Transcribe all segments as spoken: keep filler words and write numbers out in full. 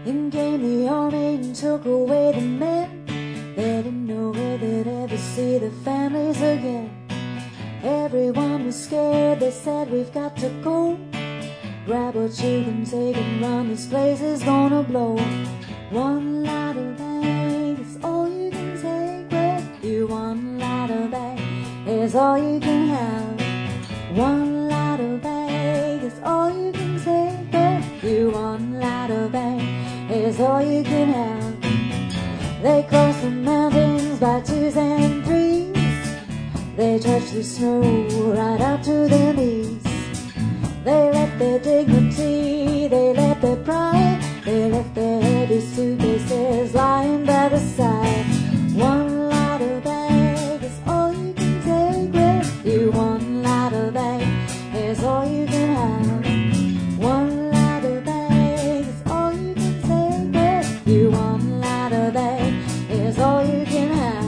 In came the army and took away the men. They didn't know where they'd ever see their families again. Everyone was scared, they said we've got to go. Grab what you can take and run, this place is gonna blow. One lot of bang is all you can take with you. One lot of bang is all you can have. One lot of bang is all you can take with you. One lot of bang is all you can have. They cross the mountains by twos and threes. They trudge through snow right out to their knees. They left their dignity, they left their pride, they left their heavy suitcases lying by the side. One lot of bag is all you can take with you. One lot of bag is all you can have. One lot of bag is all you can take with you. One lot of bag is all you can have.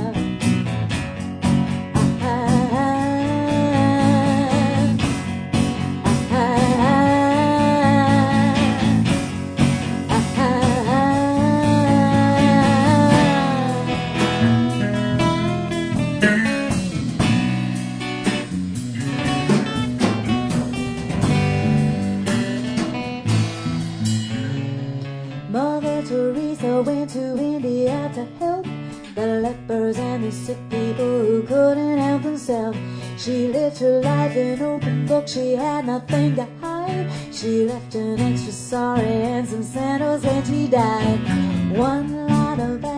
Mother Teresa went to India to help the lepers and the sick people who couldn't help themselves. She lived her life in open book, she had nothing to hide. She left an extra sorry and some sandals and she died. One lot of